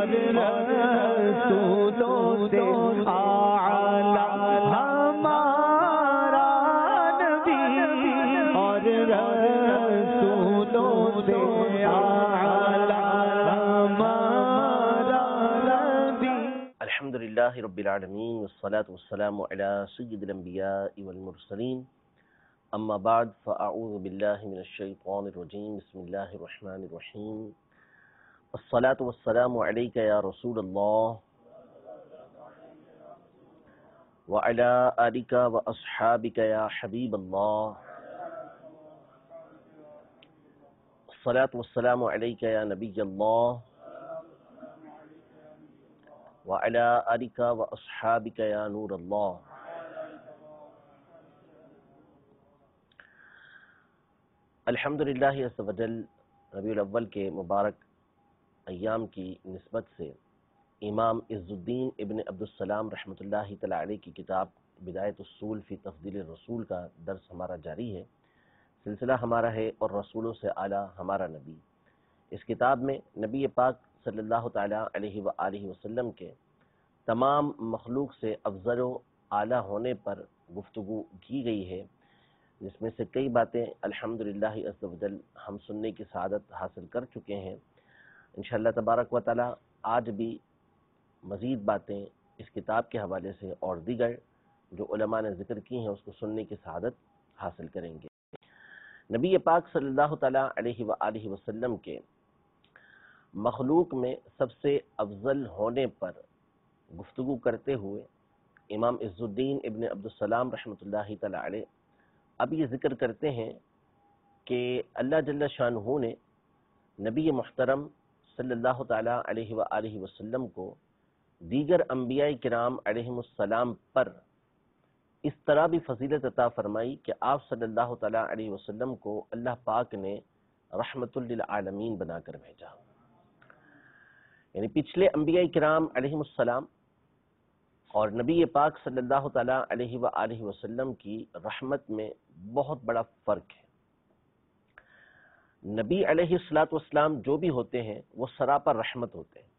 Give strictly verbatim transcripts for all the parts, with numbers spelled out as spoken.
رسولوں سے اعلیٰ ہمارا نبی، اور رسولوں سے اعلیٰ ہمارا نبی۔ الحمدللہ رب العالمین، والصلاة والسلام علی سید الانبیاء والمرسلین، اما بعد فاعوذ باللہ من الشیطان الرجیم، بسم اللہ الرحمن الرحیم، الصلاة والسلام علیک یا رسول اللہ وعلی آلک واصحابک یا حبیب اللہ، الصلاة والسلام علیک یا نبی اللہ وعلی آلک واصحابک یا نور اللہ۔ الحمدللہ عز و جل ربیع الاول کے مبارک ایام کی نسبت سے امام عز الدین ابن عبدالسلام رحمۃ اللہ تعالی علیہ کی کتاب بدایۃ الصول فی تفضیل الرسول کا درس ہمارا جاری ہے۔ سلسلہ ہمارا ہے اور رسولوں سے اعلیٰ ہمارا نبی۔ اس کتاب میں نبی پاک صلی اللہ تعالی علیہ وآلہ وسلم کے تمام مخلوق سے افضل و اعلیٰ ہونے پر گفتگو کی گئی ہے، جس میں سے کئی باتیں الحمدللہ عز و جل ہم سننے کی سعادت حاصل کر چکے ہیں۔ انشاءاللہ تبارک و تعالی آج بھی مزید باتیں اس کتاب کے حوالے سے اور دیگر جو علماء نے ذکر کی ہیں اس کو سننے کی سعادت حاصل کریں گے۔ نبی پاک صلی اللہ تعالی علیہ وآلہ وسلم کے مخلوق میں سب سے افضل ہونے پر گفتگو کرتے ہوئے امام عز الدین ابن عبدالسلام رحمۃ اللہ تعالی علیہ اب یہ ذکر کرتے ہیں کہ اللہ جل شانہ نے نبی محترم صلی اللہ تعالی علیہ وآلہ وسلم کو دیگر انبیاء کرام علیہم السلام پر اس طرح بھی فضیلت عطا فرمائی کہ آپ صلی اللہ تعالی علیہ وسلم کو اللہ پاک نے رحمت للعالمین بنا کر بھیجا۔ یعنی پچھلے انبیاء کرام علیہم السلام اور نبی پاک صلی اللہ تعالی علیہ وآلہ وسلم کی رحمت میں بہت بڑا فرق ہے۔ نبی علیہ الصلوۃ والسلام جو بھی ہوتے ہیں وہ سراپر رحمت ہوتے ہیں،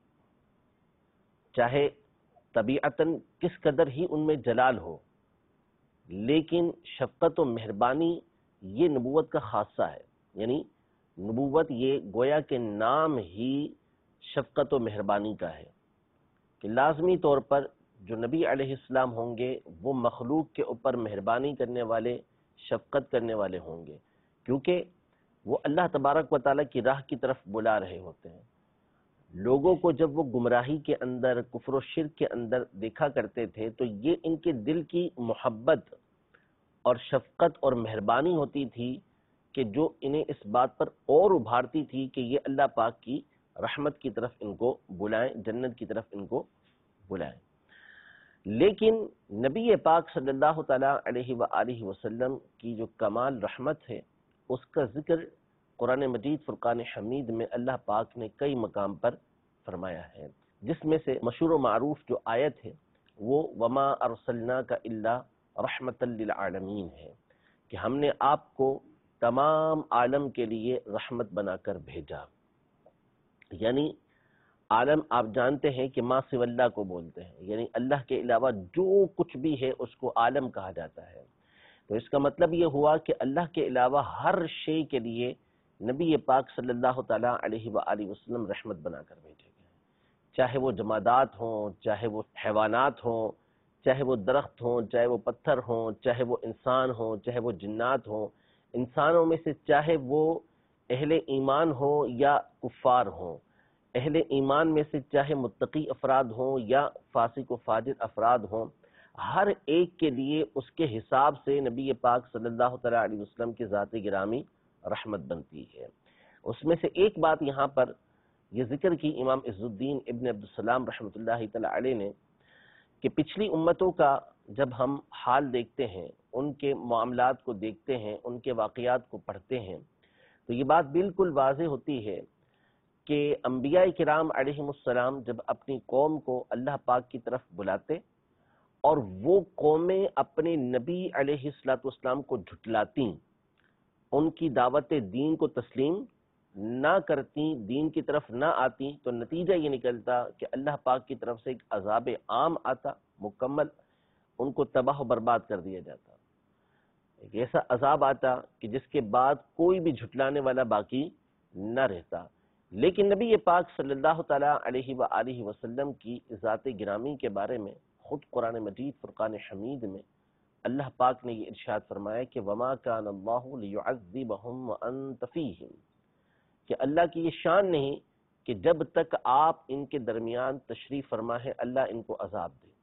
چاہے طبیعتاً کس قدر ہی ان میں جلال ہو، لیکن شفقت و مہربانی یہ نبوت کا خاصہ ہے۔ یعنی نبوت یہ گویا کہ نام ہی شفقت و مہربانی کا ہے کہ لازمی طور پر جو نبی علیہ السلام ہوں گے وہ مخلوق کے اوپر مہربانی کرنے والے، شفقت کرنے والے ہوں گے، کیونکہ وہ اللہ تبارک و تعالیٰ کی راہ کی طرف بلا رہے ہوتے ہیں۔ لوگوں کو جب وہ گمراہی کے اندر، کفر و شرک کے اندر دیکھا کرتے تھے تو یہ ان کے دل کی محبت اور شفقت اور مہربانی ہوتی تھی کہ جو انہیں اس بات پر اور ابھارتی تھی کہ یہ اللہ پاک کی رحمت کی طرف ان کو بلائیں، جنت کی طرف ان کو بلائیں۔ لیکن نبی پاک صلی اللہ تعالی علیہ وآلہ وسلم کی جو کمال رحمت ہے اس کا ذکر قرآن مجید فرقان حمید میں اللہ پاک نے کئی مقام پر فرمایا ہے، جس میں سے مشہور و معروف جو آیت ہے وہ وما ارسلناک الا رحمتا للعالمین ہے، کہ ہم نے آپ کو تمام عالم کے لیے رحمت بنا کر بھیجا۔ یعنی عالم آپ جانتے ہیں کہ ما سوی اللہ کو بولتے ہیں، یعنی اللہ کے علاوہ جو کچھ بھی ہے اس کو عالم کہا جاتا ہے۔ تو اس کا مطلب یہ ہوا کہ اللہ کے علاوہ ہر شے کے لیے نبی پاک صلی اللہ تعالی علیہ وآلہ وسلم رحمت بنا کر بھیجے گئے، چاہے وہ جمادات ہوں، چاہے وہ حیوانات ہوں، چاہے وہ درخت ہوں، چاہے وہ پتھر ہوں، چاہے وہ انسان ہوں، چاہے وہ جنات ہوں۔ انسانوں میں سے چاہے وہ اہل ایمان ہوں یا کفار ہوں، اہل ایمان میں سے چاہے متقی افراد ہوں یا فاسق و فاجر افراد ہوں، ہر ایک کے لیے اس کے حساب سے نبی پاک صلی اللہ تعالی علیہ وسلم کی ذات گرامی رحمت بنتی ہے۔ اس میں سے ایک بات یہاں پر یہ ذکر کی امام عز الدین ابن عبدالسلام رحمۃ اللہ تعالی علیہ نے کہ پچھلی امتوں کا جب ہم حال دیکھتے ہیں، ان کے معاملات کو دیکھتے ہیں، ان کے واقعات کو پڑھتے ہیں تو یہ بات بالکل واضح ہوتی ہے کہ انبیاء کرام علیہم السلام جب اپنی قوم کو اللہ پاک کی طرف بلاتے اور وہ قومیں اپنے نبی علیہ الصلوۃ والسلام کو جھٹلاتی، ان کی دعوت دین کو تسلیم نہ کرتی، دین کی طرف نہ آتی، تو نتیجہ یہ نکلتا کہ اللہ پاک کی طرف سے ایک عذاب عام آتا، مکمل ان کو تباہ و برباد کر دیا جاتا، ایک ایسا عذاب آتا کہ جس کے بعد کوئی بھی جھٹلانے والا باقی نہ رہتا۔ لیکن نبی پاک صلی اللہ تعالیٰ علیہ وآلہ وسلم کی ذات گرامی کے بارے میں خود قرآن مجید فرقان حمید میں اللہ پاک نے یہ ارشاد فرمایا کہ وَمَا كَانَ اللَّهُ لِيُعَذِّبَهُمْ وَأَنْتَ فِيهِمْ، کہ اللہ کی یہ شان نہیں کہ جب تک آپ ان کے درمیان تشریف فرما ہے اللہ ان کو عذاب دے۔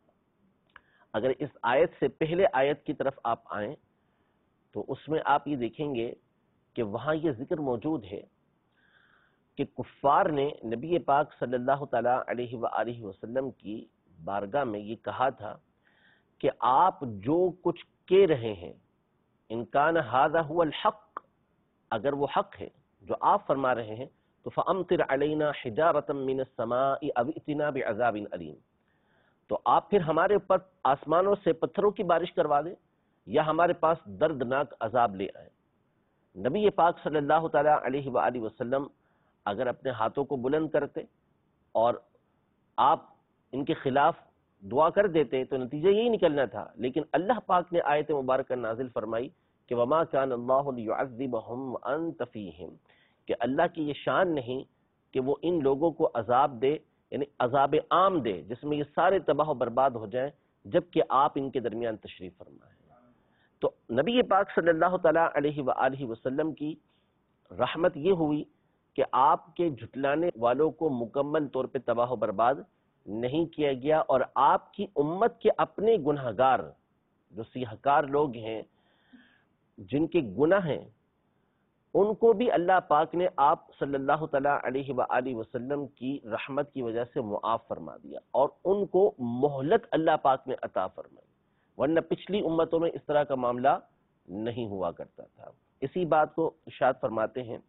اگر اس آیت سے پہلے آیت کی طرف آپ آئیں تو اس میں آپ یہ دیکھیں گے کہ وہاں یہ ذکر موجود ہے کہ کفار نے نبی پاک صلی اللہ تعالیٰ علیہ وآلہ وسلم کی بارگاہ میں یہ کہا تھا کہ آپ جو کچھ کہہ رہے ہیں ان کان ھذا ھو الحق، اگر وہ حق ہے جو آپ فرما رہے ہیں تو فَأَمْطِرْ عَلَيْنَا حِجَارَةً مِّنَ السَّمَاءِ أَوْ ائْتِنَا بِعَذَابٍ أَلِيمٍ، تو آپ پھر ہمارے اوپر آسمانوں سے پتھروں کی بارش کروا دیں یا ہمارے پاس دردناک عذاب لے آئیں۔ نبی پاک صلی اللہ تعالیٰ علیہ وآلہ وسلم اگر اپنے ہاتھوں کو بلند کرتے اور آپ ان کے خلاف دعا کر دیتے تو نتیجہ یہی نکلنا تھا، لیکن اللہ پاک نے آیت مبارکہ نازل فرمائی کہ وَمَا كَانَ اللَّهُ لِيُعَذِّبَهُمْ وَأَنْتَ فِيهِمْ، کہ اللہ کی یہ شان نہیں کہ وہ ان لوگوں کو عذاب دے، یعنی عذاب عام دے جس میں یہ سارے تباہ و برباد ہو جائیں جبکہ آپ ان کے درمیان تشریف فرما ہے۔ تو نبی پاک صلی اللہ تعالیٰ علیہ وآلہ وسلم کی رحمت یہ ہوئی کہ آپ کے جھٹلانے والوں کو مکمل طور پہ تباہ و برباد نہیں کیا گیا، اور آپ کی امت کے اپنے گنہگار جو سیاہکار لوگ ہیں جن کے گناہ ہیں ان کو بھی اللہ پاک نے آپ صلی اللہ تعالیٰ علیہ وآلہ وسلم کی رحمت کی وجہ سے معاف فرما دیا اور ان کو مہلت اللہ پاک نے عطا فرمائی، ورنہ پچھلی امتوں میں اس طرح کا معاملہ نہیں ہوا کرتا تھا۔ اسی بات کو ارشاد فرماتے ہیں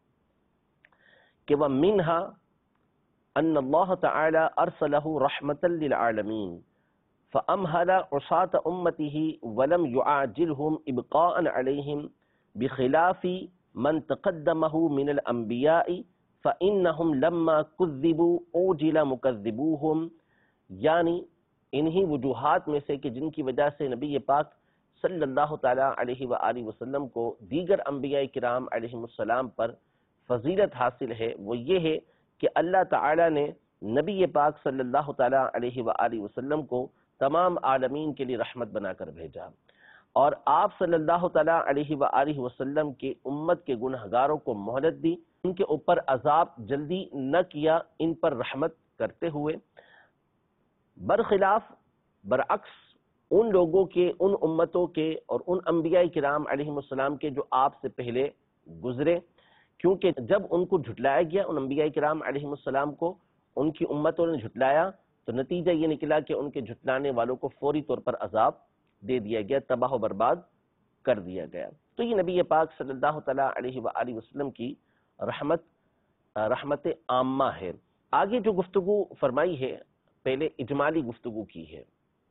کہ وَمِنْهَا أَنَّ اللَّهَ تَعَالَى أَرْسَلَهُ رَحْمَةً لِلْعَالَمِينَ فَأَمْهَلَ عُصَاةَ أُمَّتِهِ وَلَمْ يُعَاجِلْهُمْ إِبْقَاءً عَلَيْهِمْ بِخِلَافِ مَنْ تَقَدَّمَهُ مِنَ الْأَنْبِيَاءِ فَإِنَّهُمْ لَمَّا كُذِّبُوا أُوجِلَ مُكَذِّبُوهُمْ، یعنی انہی وجوہات میں سے کہ جن کی وجہ سے نبی پاک صلی اللہ تعالیٰ علیہ وآلہ وسلم کو دیگر انبیاء کرام علیہ السلام پر فضیلت حاصل ہے، وہ یہ ہے کہ اللہ تعالیٰ نے نبی پاک صلی اللہ تعالیٰ علیہ وآلہ وسلم کو تمام عالمین کے لیے رحمت بنا کر بھیجا، اور آپ صلی اللہ تعالیٰ علیہ وآلہ وسلم کے امت کے گنہگاروں کو مہلت دی، ان کے اوپر عذاب جلدی نہ کیا، ان پر رحمت کرتے ہوئے، برخلاف برعکس ان لوگوں کے، ان امتوں کے اور ان انبیاء کرام علیہ السلام کے جو آپ سے پہلے گزرے، کیونکہ جب ان کو جھٹلایا گیا، ان انبیاء کرام علیہ السلام کو ان کی امتوں نے جھٹلایا تو نتیجہ یہ نکلا کہ ان کے جھٹلانے والوں کو فوری طور پر عذاب دے دیا گیا، تباہ و برباد کر دیا گیا۔ تو یہ نبی پاک صلی اللہ تعالیٰ علیہ وآلہ وسلم کی رحمت رحمت عامہ ہے۔ آگے جو گفتگو فرمائی ہے، پہلے اجمالی گفتگو کی ہے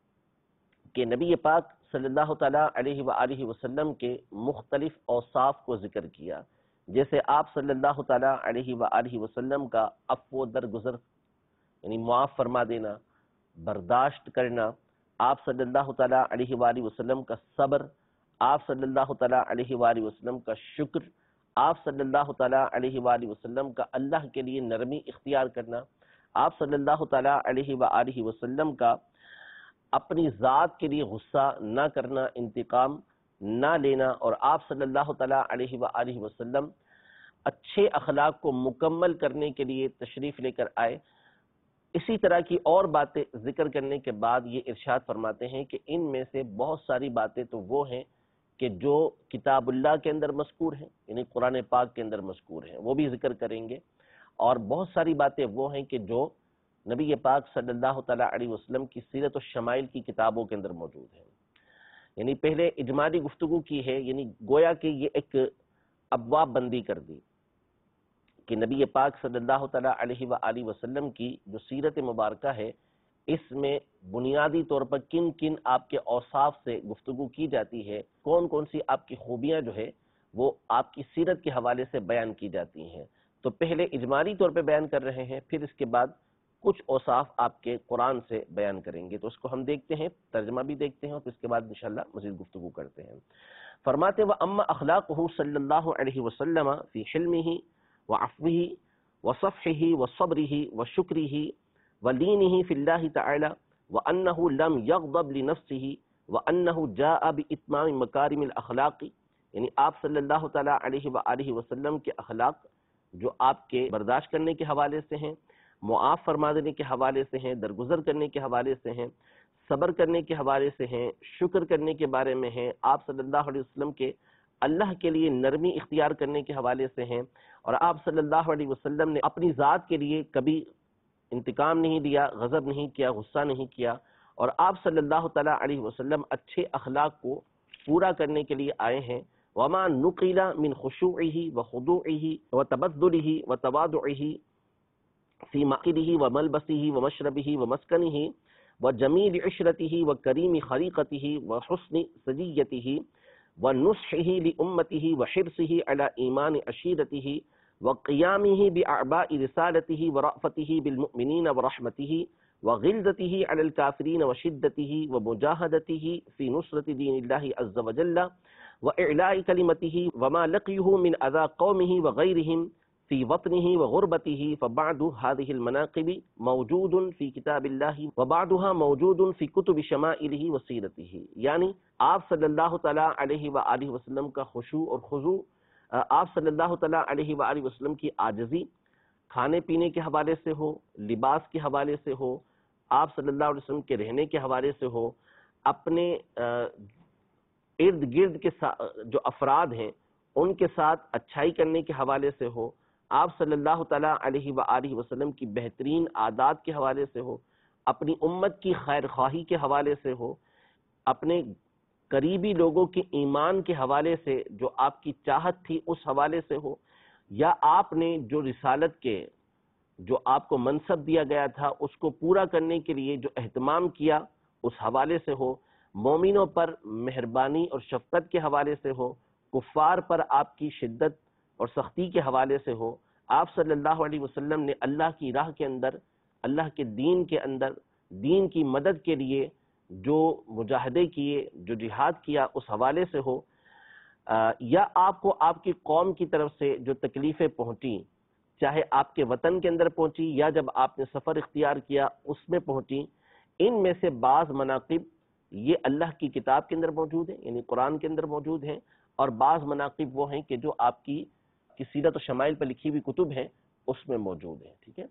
کہ نبی پاک صلی اللہ تعالیٰ علیہ وآلہ وسلم کے مختلف اوصاف کو ذکر کیا، جیسے آپ صلی اللہ تعالیٰ علیہ وآلہ وسلم کا عفو و درگزر یعنی معاف فرما دینا، برداشت کرنا، آپ صلی اللہ تعالیٰ علیہ وآلہ وسلم کا صبر، آپ صلی اللہ تعالیٰ علیہ وآلہ وسلم کا شکر، آپ صلی اللہ تعالیٰ علیہ وآلہ وسلم کا اللہ کے لیے نرمی اختیار کرنا، آپ صلی اللہ تعالیٰ علیہ وآلہ وسلم کا اپنی ذات کے لیے غصہ نہ کرنا، انتقام نہ لینا، اور آپ صلی اللہ تعالیٰ علیہ وآلہ وسلم اچھے اخلاق کو مکمل کرنے کے لیے تشریف لے کر آئے۔ اسی طرح کی اور باتیں ذکر کرنے کے بعد یہ ارشاد فرماتے ہیں کہ ان میں سے بہت ساری باتیں تو وہ ہیں کہ جو کتاب اللہ کے اندر مذکور ہیں، یعنی قرآن پاک کے اندر مذکور ہیں، وہ بھی ذکر کریں گے، اور بہت ساری باتیں وہ ہیں کہ جو نبی پاک صلی اللہ تعالیٰ علیہ وسلم کی سیرت و شمائل کی کتابوں کے اندر موجود ہیں۔ یعنی پہلے اجمالی گفتگو کی ہے، یعنی گویا کہ یہ ایک ابواب بندی کر دی کہ نبی پاک صلی اللہ تعالیٰ علیہ وآلہ وسلم کی جو سیرت مبارکہ ہے، اس میں بنیادی طور پر کن کن آپ کے اوصاف سے گفتگو کی جاتی ہے، کون کون سی آپ کی خوبیاں جو ہے وہ آپ کی سیرت کے حوالے سے بیان کی جاتی ہیں، تو پہلے اجمالی طور پہ بیان کر رہے ہیں، پھر اس کے بعد کچھ اوصاف آپ کے قرآن سے بیان کریں گے، تو اس کو ہم دیکھتے ہیں، ترجمہ بھی دیکھتے ہیں، اور پھر اس کے بعد انشاءاللہ مزید گفتگو کرتے ہیں۔ فرماتے وَأَمَّا أَخْلَاقُهُ صلی اللہ علیہ وسلم فی حلمه وعفوه وصفحه وصبره وشکره ولینه فی اللہ تعالی وأنه لم يغضب لنفسه وأنه جاء بإتمام مکارم الاخلاق، یعنی آپ صلی اللہ تعالی علیہ وآلہ وسلم کے اخلاق جو آپ کے برداشت کرنے کے حوالے سے ہیں، معاف فرما دینے کے حوالے سے ہیں، درگزر کرنے کے حوالے سے ہیں، صبر کرنے کے حوالے سے ہیں، شکر کرنے کے بارے میں ہیں، آپ صلی اللہ علیہ وسلم کے اللہ کے لیے نرمی اختیار کرنے کے حوالے سے ہیں، اور آپ صلی اللہ علیہ وسلم نے اپنی ذات کے لیے کبھی انتقام نہیں دیا، غضب نہیں کیا، غصہ نہیں کیا، اور آپ صلی اللہ تعالی علیہ وسلم اچھے اخلاق کو پورا کرنے کے لیے آئے ہیں۔ وما نقل من خشوعه وخضوعه وتبذله وتواضعه في مأكله وملبسه ومشربه ومسكنه وجميل عشرته وكريم خليقته وحسن سجيته ونصحه لأمته وحرصه على إيمان عشيرته وقيامه بأعباء رسالته ورأفته بالمؤمنين ورحمته وغلظته على الكافرين وشدته ومجاهدته في نصرة دين الله عز وجل وإعلاء كلمته وما لقيه من أذى قومه وغيرهم في وطنه وغربته، فبعض هذه المناقب موجود في كتاب الله وبعضها موجود في كتب شمائله وسيرته، یعنی آپ صلی اللہ تعالی علیہ وآلہ وسلم کا خشوع اور خضوع، آپ صلی اللہ تعالی علیہ وآلہ وسلم کی عاجزی کھانے پینے کے حوالے سے ہو، لباس کے حوالے سے ہو، آپ صلی اللہ علیہ وسلم کے رہنے کے حوالے سے ہو، اپنے ارد گرد کے جو افراد ہیں ان کے ساتھ اچھائی کرنے کے حوالے سے ہو، آپ صلی اللہ تعالیٰ علیہ وآلہ وسلم کی بہترین عادات کے حوالے سے ہو، اپنی امت کی خیر خواہی کے حوالے سے ہو، اپنے قریبی لوگوں کے ایمان کے حوالے سے جو آپ کی چاہت تھی اس حوالے سے ہو، یا آپ نے جو رسالت کے جو آپ کو منصب دیا گیا تھا اس کو پورا کرنے کے لیے جو اہتمام کیا اس حوالے سے ہو، مومنوں پر مہربانی اور شفقت کے حوالے سے ہو، کفار پر آپ کی شدت اور سختی کے حوالے سے ہو، آپ صلی اللہ علیہ وسلم نے اللہ کی راہ کے اندر، اللہ کے دین کے اندر، دین کی مدد کے لیے جو مجاہدے کیے، جو جہاد کیا اس حوالے سے ہو، یا آپ کو آپ کی قوم کی طرف سے جو تکلیفیں پہنچیں، چاہے آپ کے وطن کے اندر پہنچی یا جب آپ نے سفر اختیار کیا اس میں پہنچی، ان میں سے بعض مناقب یہ اللہ کی کتاب کے اندر موجود ہیں، یعنی قرآن کے اندر موجود ہیں، اور بعض مناقب وہ ہیں کہ جو آپ کی کی سیرت و شمائل پر لکھی ہوئی کتب ہیں اس میں موجود ہیں، ٹھیک ہے۔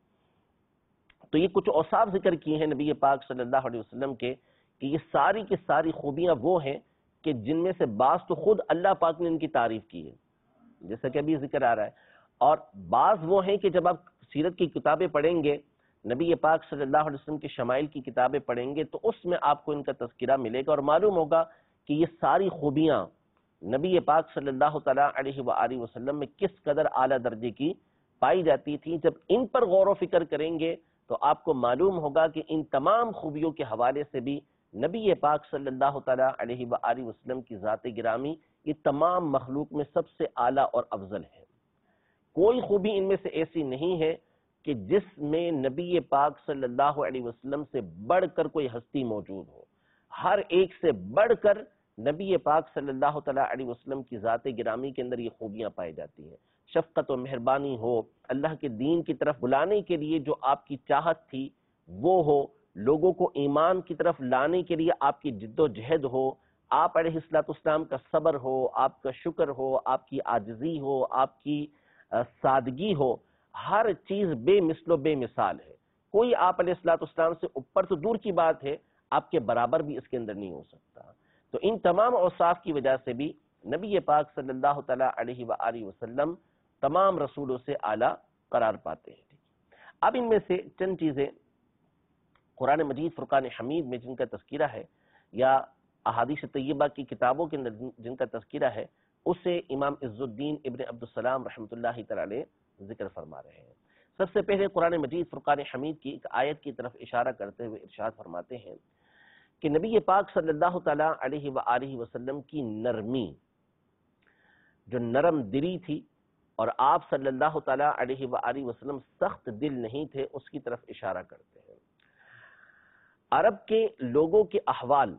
تو یہ کچھ اوصاف ذکر کیے ہیں نبی پاک صلی اللہ علیہ وسلم کے کہ یہ ساری کی ساری خوبیاں وہ ہیں کہ جن میں سے بعض تو خود اللہ پاک نے ان کی تعریف کی ہے، جیسا کہ ابھی ذکر آ رہا ہے، اور بعض وہ ہیں کہ جب آپ سیرت کی کتابیں پڑھیں گے، نبی پاک صلی اللہ علیہ وسلم کے شمائل کی کتابیں پڑھیں گے تو اس میں آپ کو ان کا تذکرہ ملے گا اور معلوم ہوگا کہ یہ ساری خوبیاں نبی پاک صلی اللہ تعالیٰ علیہ وآلہ وسلم میں کس قدر اعلیٰ درجے کی پائی جاتی تھی۔ جب ان پر غور و فکر کریں گے تو آپ کو معلوم ہوگا کہ ان تمام خوبیوں کے حوالے سے بھی نبی پاک صلی اللہ تعالیٰ علیہ وآلہ وسلم کی ذات گرامی یہ تمام مخلوق میں سب سے اعلیٰ اور افضل ہے۔ کوئی خوبی ان میں سے ایسی نہیں ہے کہ جس میں نبی پاک صلی اللہ علیہ وسلم سے بڑھ کر کوئی ہستی موجود ہو، ہر ایک سے بڑھ کر نبی پاک صلی اللہ تعالیٰ علیہ وسلم کی ذات گرامی کے اندر یہ خوبیاں پائی جاتی ہیں۔ شفقت و مہربانی ہو، اللہ کے دین کی طرف بلانے کے لیے جو آپ کی چاہت تھی وہ ہو، لوگوں کو ایمان کی طرف لانے کے لیے آپ کی جد و جہد ہو، آپ علیہ الصلوۃ والسلام کا صبر ہو، آپ کا شکر ہو، آپ کی عاجزی ہو، آپ کی سادگی ہو، ہر چیز بے مثل و بے مثال ہے۔ کوئی آپ علیہ الصلوۃ والسلام سے اوپر تو دور کی بات ہے، آپ کے برابر بھی اس کے اندر نہیں ہو سکتا۔ تو ان تمام اوصاف کی وجہ سے بھی نبی پاک صلی اللہ تعالیٰ علیہ وآلہ وسلم تمام رسولوں سے اعلیٰ قرار پاتے ہیں۔ اب ان میں سے چند چیزیں قرآن مجید فرقان حمید میں جن کا تذکرہ ہے یا احادیث طیبہ کی کتابوں کے اندر جن کا تذکرہ ہے اسے امام عز الدین ابن عبدالسلام رحمۃ اللہ تعالی علیہ ذکر فرما رہے ہیں۔ سب سے پہلے قرآن مجید فرقان حمید کی ایک آیت کی طرف اشارہ کرتے ہوئے ارشاد فرماتے ہیں کہ نبی پاک صلی اللہ تعالیٰ علیہ وآلہ وسلم کی نرمی، جو نرم دلی تھی، اور آپ صلی اللہ تعالیٰ علیہ وآلہ وسلم سخت دل نہیں تھے، اس کی طرف اشارہ کرتے ہیں۔ عرب کے لوگوں کے احوال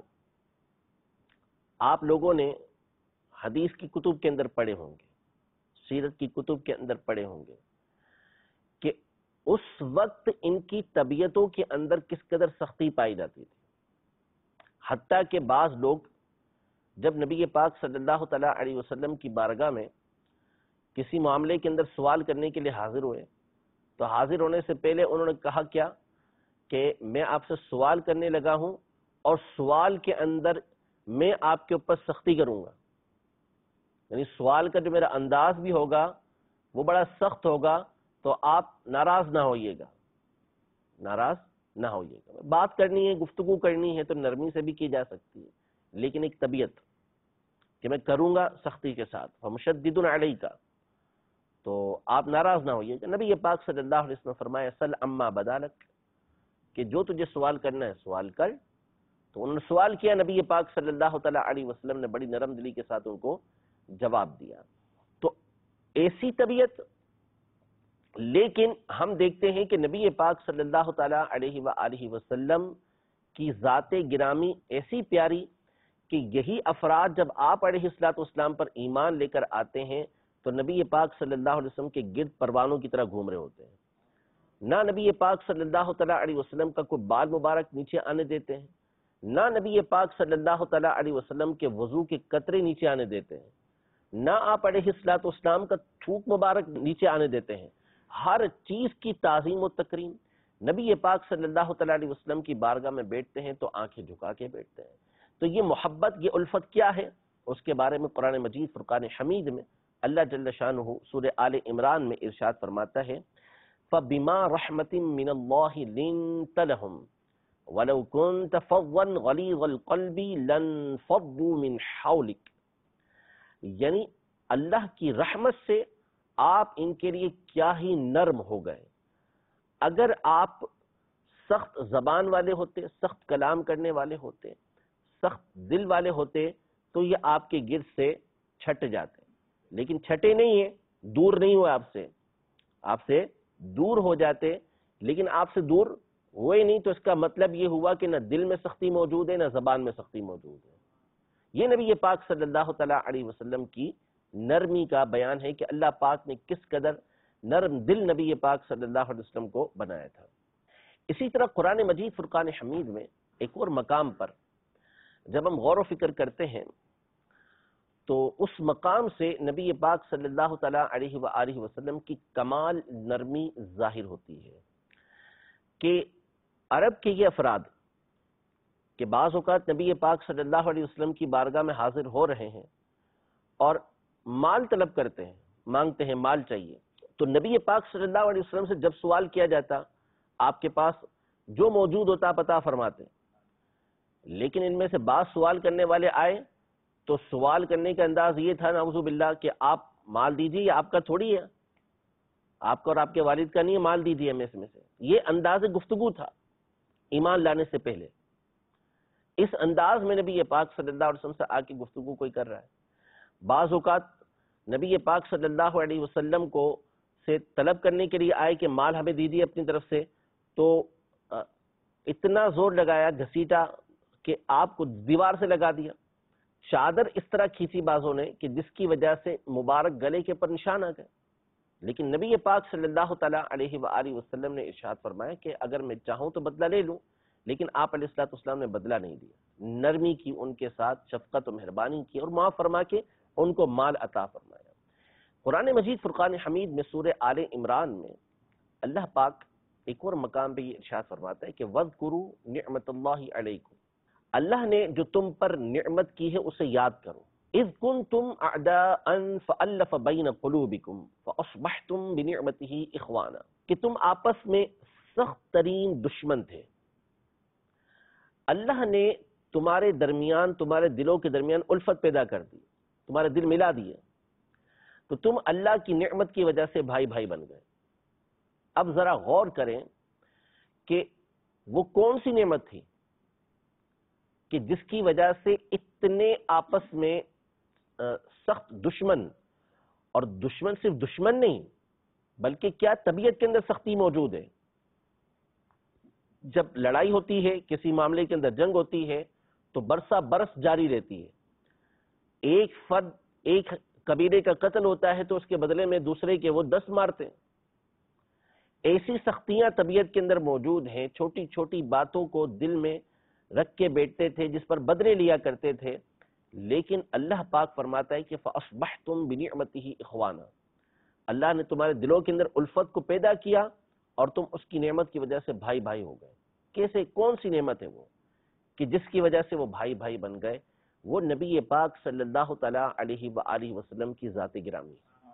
آپ لوگوں نے حدیث کی کتب کے اندر پڑھے ہوں گے، سیرت کی کتب کے اندر پڑھے ہوں گے کہ اس وقت ان کی طبیعتوں کے اندر کس قدر سختی پائی جاتی تھی، حتیٰ کہ بعض لوگ جب نبی پاک صلی اللہ تعالیٰ علیہ وسلم کی بارگاہ میں کسی معاملے کے اندر سوال کرنے کے لیے حاضر ہوئے تو حاضر ہونے سے پہلے انہوں نے کہا کیا کہ میں آپ سے سوال کرنے لگا ہوں اور سوال کے اندر میں آپ کے اوپر سختی کروں گا، یعنی سوال کا جو میرا انداز بھی ہوگا وہ بڑا سخت ہوگا، تو آپ ناراض نہ ہوئیے گا، ناراض نہ ہوئیے گا۔ بات کرنی ہے، گفتگو کرنی ہے تو نرمی سے بھی کی جا سکتی ہے، لیکن ایک طبیعت کہ میں کروں گا سختی کے ساتھ، فمشدد علیک، تو آپ ناراض نہ ہوئیے گا۔ نبی پاک صلی اللہ علیہ وسلم فرمایا سل اما بدالک، کہ جو تجھے سوال کرنا ہے سوال کر۔ تو انہوں نے سوال کیا، نبی پاک صلی اللہ تعالیٰ علیہ وسلم نے بڑی نرم دلی کے ساتھ ان کو جواب دیا۔ تو ایسی طبیعت، لیکن ہم دیکھتے ہیں کہ نبی پاک صلی اللہ تعالیٰ علیہ وآلہ وسلم کی ذات گرامی ایسی پیاری کہ یہی افراد جب آپ علیہ الصلوۃ والسلام پر ایمان لے کر آتے ہیں تو نبی پاک صلی اللہ علیہ وسلم کے گرد پروانوں کی طرح گھوم رہے ہوتے ہیں۔ نہ نبی پاک صلی اللہ تعالیٰ علیہ وسلم کا کوئی بال مبارک نیچے آنے دیتے ہیں، نہ نبی پاک صلی اللہ تعالیٰ علیہ وسلم کے وضو کے قطرے نیچے آنے دیتے ہیں، نہ آپ علیہ الصلوۃ والسلام کا تھوک مبارک نیچے آنے دیتے ہیں۔ ہر چیز کی تعظیم و تکریم، نبی پاک صلی اللہ تعالیٰ علیہ وسلم کی بارگاہ میں بیٹھتے ہیں تو آنکھیں جھکا کے بیٹھتے ہیں۔ تو یہ محبت، یہ الفت کیا ہے، اس کے بارے میں قرآن مجید فرقان حمید میں اللہ جل شانہ سورہ آل عمران میں ارشاد فرماتا ہے فَبِمَا رَحْمَةٍ مِّنَ اللَّهِ لِنتَ لَهُمْ وَلَوْ كُنْتَ فَظًّا غَلِيظَ الْقَلْبِ لَانفَضُّوا مِنْ حَوْلِكَ، یعنی اللہ کی رحمت سے آپ ان کے لیے کیا ہی نرم ہو گئے۔ اگر آپ سخت زبان والے ہوتے، سخت کلام کرنے والے ہوتے، سخت دل والے ہوتے تو یہ آپ کے گرد سے چھٹ جاتے، لیکن چھٹے نہیں ہیں، دور نہیں ہوئے آپ سے، آپ سے دور ہو جاتے، لیکن آپ سے دور ہوئے نہیں تو اس کا مطلب یہ ہوا کہ نہ دل میں سختی موجود ہے نہ زبان میں سختی موجود ہے۔ یہ نبی پاک صلی اللہ تعالیٰ علیہ وسلم کی نرمی کا بیان ہے کہ اللہ پاک نے کس قدر نرم دل نبی پاک صلی اللہ علیہ وسلم کو بنایا تھا۔ اسی طرح قرآن مجید فرقان حمید میں ایک اور مقام پر جب ہم غور و فکر کرتے ہیں تو اس مقام سے نبی پاک صلی اللہ تعالیٰ علیہ وآلہ وسلم کی کمال نرمی ظاہر ہوتی ہے کہ عرب کے یہ افراد کہ بعض اوقات نبی پاک صلی اللہ علیہ وسلم کی بارگاہ میں حاضر ہو رہے ہیں اور مال طلب کرتے ہیں، مانگتے ہیں، مال چاہیے، تو نبی پاک صلی اللہ علیہ وسلم سے جب سوال کیا جاتا آپ کے پاس جو موجود ہوتا آپ عطا فرماتے، لیکن ان میں سے بعض سوال کرنے والے آئے تو سوال کرنے کا انداز یہ تھا نعوذ باللہ کہ آپ مال دیجیے، یہ آپ کا تھوڑی ہے، آپ کا اور آپ کے والد کا نہیں ہے، مال دیجیے ہمیں اس میں سے۔ یہ انداز گفتگو تھا ایمان لانے سے پہلے، اس انداز میں نبی پاک صلی اللہ علیہ وسلم سے آ کے گفتگو کوئی کر رہا ہے۔ بعض اوقات نبی پاک صلی اللہ علیہ وسلم کو سے طلب کرنے کے لیے آئے کہ مال ہمیں دیجیے اپنی طرف سے، تو اتنا زور لگایا، گھسیٹا کہ آپ کو دیوار سے لگا دیا، چادر اس طرح کھینچی بازوں نے کہ جس کی وجہ سے مبارک گلے کے پر نشان آ گئے۔ لیکن نبی پاک صلی اللہ تعالیٰ علیہ وآلہ وسلم نے ارشاد فرمایا کہ اگر میں چاہوں تو بدلہ لے لوں، لیکن آپ علیہ الصلوۃ والسلام نے بدلہ نہیں دیا، نرمی کی ان کے ساتھ، شفقت و مہربانی کی اور معاف فرما کے ان کو مال عطا فرمایا۔ قرآن مجید فرقان حمید میں سورہ آل عمران میں اللہ پاک ایک اور مقام پہ یہ ارشاد فرماتا ہے کہ وَاذْكُرُوا نِعْمَةَ اللَّهِ عَلَيْكُمْ، اللہ نے جو تم پر نعمت کی ہے اسے یاد کرو۔ اذ کنتم اعداء فالف بین قلوبکم فاصبحتم بنعمته اخوانا، کہ تم آپس میں سخت ترین دشمن تھے، اللہ نے تمہارے درمیان، تمہارے دلوں کے درمیان الفت پیدا کر دی، تمہارے دل ملا دیے، تو تم اللہ کی نعمت کی وجہ سے بھائی بھائی بن گئے۔ اب ذرا غور کریں کہ وہ کون سی نعمت تھی کہ جس کی وجہ سے اتنے آپس میں سخت دشمن اور دشمن صرف دشمن نہیں بلکہ کیا طبیعت کے اندر سختی موجود ہے. جب لڑائی ہوتی ہے، کسی معاملے کے اندر جنگ ہوتی ہے تو برسہ برس جاری رہتی ہے. ایک فرد ایک قبیلے کا قتل ہوتا ہے تو اس کے بدلے میں دوسرے کے وہ دس مارتے ہیں. ایسی سختیاں طبیعت کے اندر موجود ہیں. چھوٹی چھوٹی باتوں کو دل میں رکھ کے بیٹھتے تھے، جس پر بدلے لیا کرتے تھے. لیکن اللہ پاک فرماتا ہے کہ فَأَصْبَحْتُمْ بِنِعْمَتِهِ إِخْوَانًا، اللہ نے تمہارے دلوں کے اندر الفت کو پیدا کیا اور تم اس کی نعمت کی وجہ سے بھائی بھائی ہو گئے. کیسے؟ کون سی نعمت ہے وہ کہ جس کی وجہ سے وہ بھائی بھائی بن گئے؟ وہ نبی پاک صلی اللہ تعالی علیہ وآلہ وسلم کی ذات گرامی،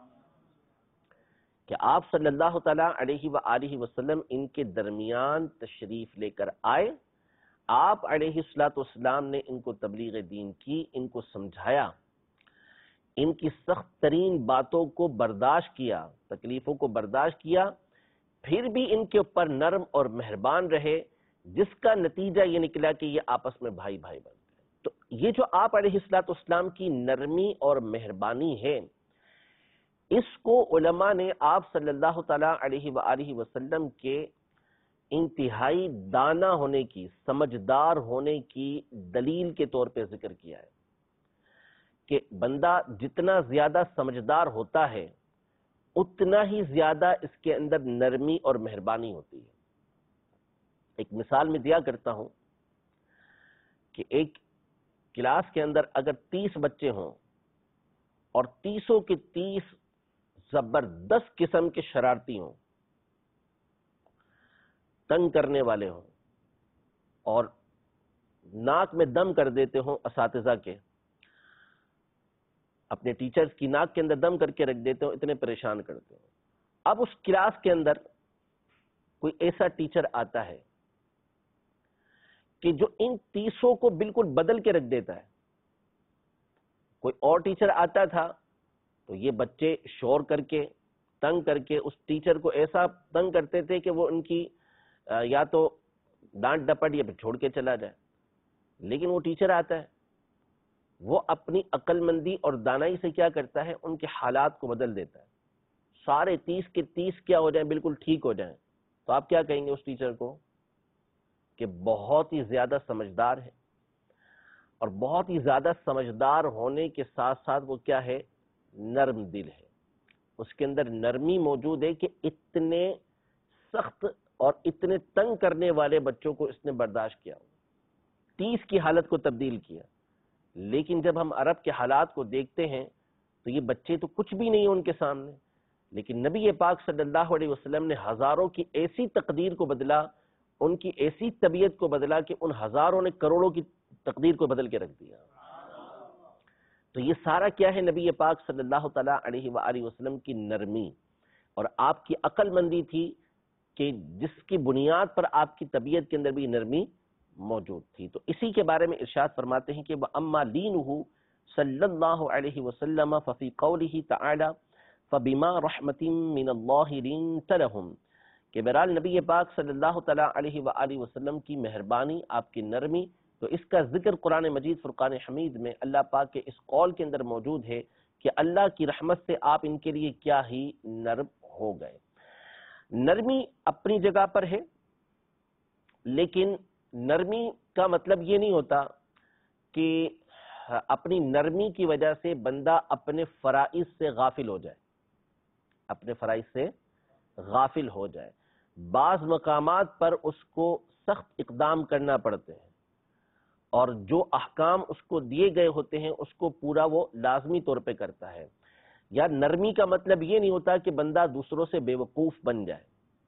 کہ آپ صلی اللہ تعالی علیہ وآلہ وسلم ان کے درمیان تشریف لے کر آئے. آپ علیہ الصلوۃ والسلام نے ان کو تبلیغ دین کی، ان کو سمجھایا، ان کی سخت ترین باتوں کو برداشت کیا، تکلیفوں کو برداشت کیا، پھر بھی ان کے اوپر نرم اور مہربان رہے، جس کا نتیجہ یہ نکلا کہ یہ آپس میں بھائی بھائی بن گئے. تو یہ جو آپ علیہ الصلوۃ والسلام کی نرمی اور مہربانی ہے، اس کو علماء نے آپ صلی اللہ تعالی علیہ وآلہ وسلم کے انتہائی دانا ہونے کی، سمجھدار ہونے کی دلیل کے طور پہ ذکر کیا ہے کہ بندہ جتنا زیادہ سمجھدار ہوتا ہے اتنا ہی زیادہ اس کے اندر نرمی اور مہربانی ہوتی ہے. ایک مثال میں دیا کرتا ہوں کہ ایک کلاس کے اندر اگر تیس بچے ہوں اور تیسوں کے تیس زبردست قسم کے شرارتی ہوں، تنگ کرنے والے ہوں اور ناک میں دم کر دیتے ہوں اساتذہ کے، اپنے ٹیچرز کی ناک کے اندر دم کر کے رکھ دیتے ہوں، اتنے پریشان کرتے ہوں. اب اس کلاس کے اندر کوئی ایسا ٹیچر آتا ہے کہ جو ان تیسوں کو بالکل بدل کے رکھ دیتا ہے. کوئی اور ٹیچر آتا تھا تو یہ بچے شور کر کے تنگ کر کے اس ٹیچر کو ایسا تنگ کرتے تھے کہ وہ ان کی یا تو ڈانٹ ڈپٹ یا پھر چھوڑ کے چلا جائے. لیکن وہ ٹیچر آتا ہے، وہ اپنی عقل مندی اور دانائی سے کیا کرتا ہے، ان کے حالات کو بدل دیتا ہے. سارے تیس کے تیس کیا ہو جائیں، بالکل ٹھیک ہو جائیں. تو آپ کیا کہیں گے اس ٹیچر کو کہ بہت ہی زیادہ سمجھدار ہے. اور بہت ہی زیادہ سمجھدار ہونے کے ساتھ ساتھ وہ کیا ہے، نرم دل ہے. اس کے اندر نرمی موجود ہے کہ اتنے سخت اور اتنے تنگ کرنے والے بچوں کو اس نے برداشت کیا، تیس کی حالت کو تبدیل کیا. لیکن جب ہم عرب کے حالات کو دیکھتے ہیں تو یہ بچے تو کچھ بھی نہیں ان کے سامنے. لیکن نبی پاک صلی اللہ علیہ وسلم نے ہزاروں کی ایسی تقدیر کو بدلا، ان کی ایسی طبیعت کو بدلا کہ ان ہزاروں نے کروڑوں کی تقدیر کو بدل کے رکھ دیا. تو یہ سارا کیا ہے، نبی پاک صلی اللہ تعالیٰ علیہ وآلہ وسلم کی نرمی اور آپ کی عقل مندی تھی کہ جس کی بنیاد پر آپ کی طبیعت کے اندر بھی نرمی موجود تھی. تو اسی کے بارے میں ارشاد فرماتے ہیں کہ وَأَمَّا لِينُهُ صلی اللہ علیہ وسلم ففی قوله تعالی فبما رحمت من اللہ لنت لهم، کہ بہرحال نبی پاک صلی اللہ تعالیٰ علیہ وآلہ وسلم کی مہربانی، آپ کی نرمی، تو اس کا ذکر قرآن مجید فرقان حمید میں اللہ پاک کے اس قول کے اندر موجود ہے کہ اللہ کی رحمت سے آپ ان کے لیے کیا ہی نرم ہو گئے. نرمی اپنی جگہ پر ہے، لیکن نرمی کا مطلب یہ نہیں ہوتا کہ اپنی نرمی کی وجہ سے بندہ اپنے فرائض سے غافل ہو جائے، اپنے فرائض سے غافل ہو جائے. بعض مقامات پر اس کو سخت اقدام کرنا پڑتے ہیں اور جو احکام اس کو دیے گئے ہوتے ہیں اس کو پورا وہ لازمی طور پہ کرتا ہے. یا نرمی کا مطلب یہ نہیں ہوتا کہ بندہ دوسروں سے بے وقوف بن جائے،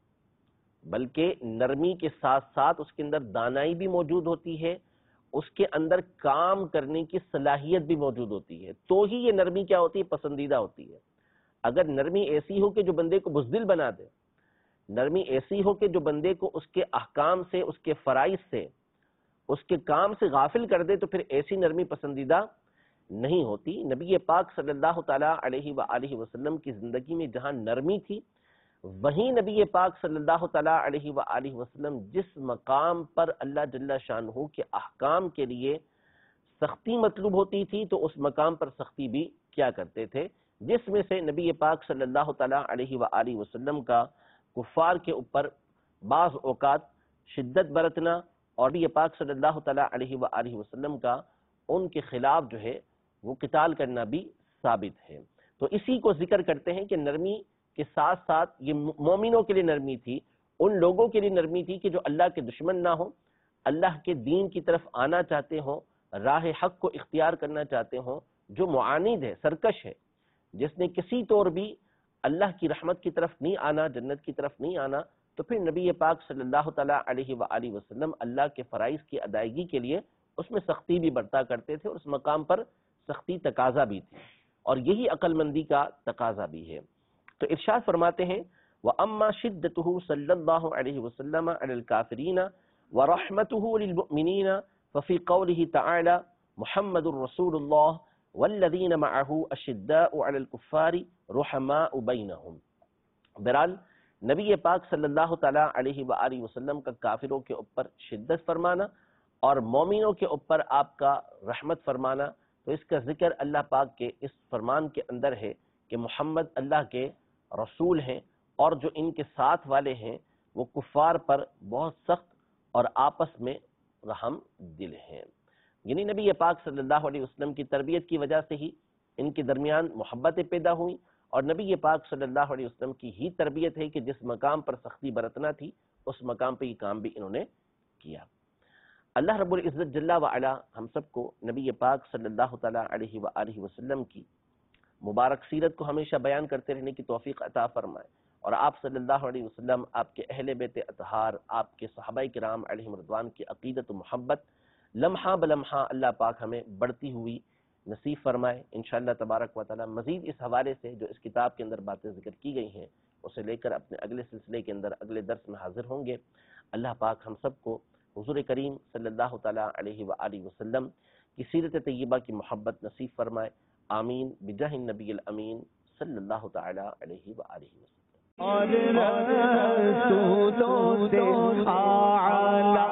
بلکہ نرمی کے ساتھ ساتھ اس کے اندر دانائی بھی موجود ہوتی ہے، اس کے اندر کام کرنے کی صلاحیت بھی موجود ہوتی ہے. تو ہی یہ نرمی کیا ہوتی ہے، پسندیدہ ہوتی ہے. اگر نرمی ایسی ہو کہ جو بندے کو بزدل بنا دے، نرمی ایسی ہو کہ جو بندے کو اس کے احکام سے، اس کے فرائض سے، اس کے کام سے غافل کر دے، تو پھر ایسی نرمی پسندیدہ نہیں ہوتی. نبی پاک صلی اللہ تعالیٰ علیہ وآلہ وسلم کی زندگی میں جہاں نرمی تھی، وہیں نبی پاک صلی اللہ تعالیٰ علیہ وآلہ وسلم جس مقام پر اللہ جل شانہ کے احکام کے لیے سختی مطلوب ہوتی تھی، تو اس مقام پر سختی بھی کیا کرتے تھے، جس میں سے نبی پاک صلی اللہ تعالیٰ علیہ وآلہ وسلم کا کفار کے اوپر بعض اوقات شدت برتنا اور نبی پاک صلی اللہ تعالیٰ علیہ وآلہ وسلم کا ان کے خلاف جو ہے وہ قتال کرنا بھی ثابت ہے۔ تو اسی کو ذکر کرتے ہیں کہ نرمی کے ساتھ ساتھ یہ مومنوں کے لیے نرمی تھی، ان لوگوں کے لیے نرمی تھی کہ جو اللہ کے دشمن نہ ہوں، اللہ کے دین کی طرف آنا چاہتے ہوں، راہ حق کو اختیار کرنا چاہتے ہوں، جو معاند ہے، سرکش ہے، جس نے کسی طور بھی اللہ کی رحمت کی طرف نہیں آنا، جنت کی طرف نہیں آنا، تو پھر نبی پاک صلی اللہ تعالیٰ علیہ وآلہ وسلم اللہ کے فرائض کی ادائیگی کے لیے اس میں سختی بھی برتا کرتے تھے، اور اس مقام پر سختی تقاضا بھی تھی، اور یہی عقل مندی کا تقاضا بھی ہے۔ تو ارشاد فرماتے ہیں وَأَمَّا شِدَّتُهُ صلی اللہ علیہ وسلم علی الکافرین وَرَحْمَتُهُ لِلْمُؤْمِنِينَ فَفِي قَوْلِهِ تَعَالَى مُحَمَّدٌ رَسُولُ اللَّهِ وَالَّذِينَ مَعَهُ أَشِدَّاءُ عَلَى الْكُفَّارِ رُحَمَاءُ بَيْنَهُمْ۔ بہرحال نبی پاک صلی اللہ تعالیٰ علیہ وآلہ وسلم کا کافروں کے اوپر شدت فرمانا اور مومنوں کے اوپر آپ کا رحمت فرمانا، تو اس کا ذکر اللہ پاک کے اس فرمان کے اندر ہے کہ محمد اللہ کے رسول ہیں، اور جو ان کے ساتھ والے ہیں وہ کفار پر بہت سخت اور آپس میں رحم دل ہیں۔ یعنی نبی پاک صلی اللہ علیہ وسلم کی تربیت کی وجہ سے ہی ان کے درمیان محبتیں پیدا ہوئیں، اور نبی پاک صلی اللہ علیہ وسلم کی ہی تربیت ہے کہ جس مقام پر سختی برتنا تھی اس مقام پہ یہ کام بھی انہوں نے کیا۔ اللہ رب العزت جل وعلا ہم سب کو نبی پاک صلی اللہ تعالیٰ علیہ وآلہ وسلم کی مبارک سیرت کو ہمیشہ بیان کرتے رہنے کی توفیق عطا فرمائے، اور آپ صلی اللہ علیہ وسلم، آپ کے اہل بیت اطہار، آپ کے صحابہ کرام علیہم رضوان کی عقیدت و محبت لمحہ بلمحہ اللہ پاک ہمیں بڑھتی ہوئی نصیب فرمائے۔ انشاءاللہ تبارک و تعالی مزید اس حوالے سے جو اس کتاب کے اندر باتیں ذکر کی گئی ہیں اسے لے کر اپنے اگلے سلسلے کے اندر اگلے درس میں حاضر ہوں گے۔ اللہ پاک ہم سب کو حضور کریم صلی اللہ تعالیٰ علیہ وآلہ وسلم کی سیرت طیبہ کی محبت نصیب فرمائے، آمین بجاہ النبی الامین صلی اللہ تعالیٰ علیہ وآلہ وسلم۔ اور رسولوں سے اعلیٰ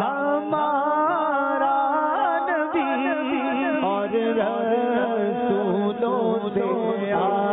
ہمارا نبی، اور رسولوں سے